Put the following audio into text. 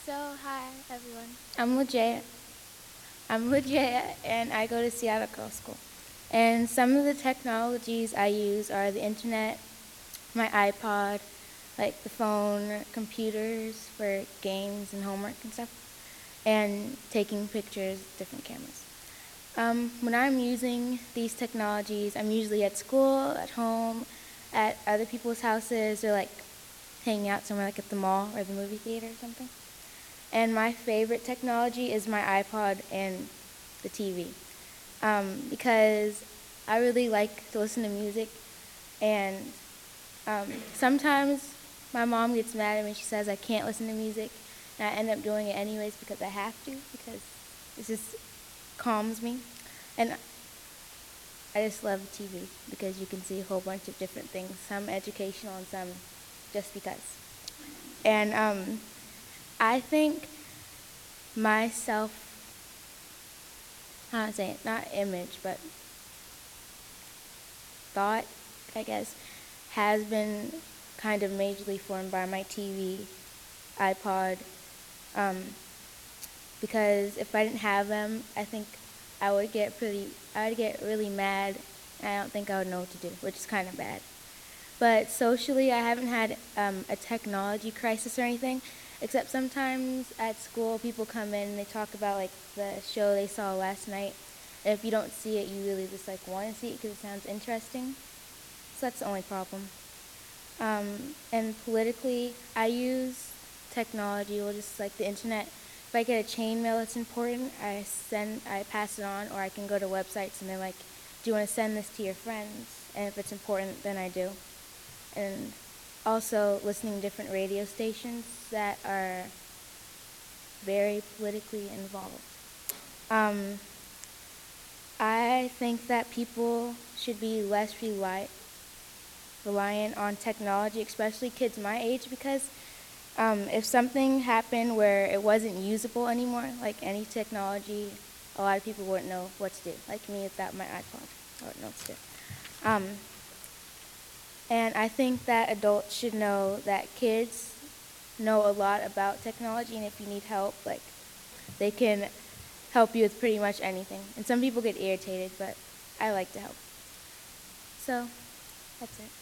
Hi everyone. I'm Legea. I'm Legea, and I go to Seattle Girls School. And some of the technologies I use are the internet, my iPod, like the phone, computers for games and homework and stuff, and taking pictures, different cameras. When I'm using these technologies, I'm usually at school, at home, at other people's houses, or like hanging out somewhere like at the mall or the movie theater or something. And my favorite technology is my iPod and the TV, because I really like to listen to music, and sometimes my mom gets mad at me. She says I can't listen to music, and I end up doing it anyways because I have to, because it just calms me. And I just love TV because you can see a whole bunch of different things, some educational and some just because. And I think myself, how to say it, not image, but thought, I guess, has been kind of majorly formed by my TV, iPod, um, because if I didn't have them, I think I would get really mad, and I don't think I would know what to do, which is kind of bad. But socially, I haven't had a technology crisis or anything, except sometimes at school people come in and they talk about like the show they saw last night. And if you don't see it, you really just like want to see it because it sounds interesting. So that's the only problem. And politically, I use technology, or just like the internet. If I get a chain mail that's important, I pass it on, or I can go to websites and they're like, do you want to send this to your friends? And if it's important, then I do. And also listening to different radio stations that are very politically involved. Um, I think that people should be less reliant on technology, especially kids my age, because if something happened where it wasn't usable anymore, like any technology, a lot of people wouldn't know what to do. Like me without my iPod, I wouldn't know what to do. Um, and I think that adults should know that kids know a lot about technology, and if you need help, like they can help you with pretty much anything. And some people get irritated, but I like to help. So that's it.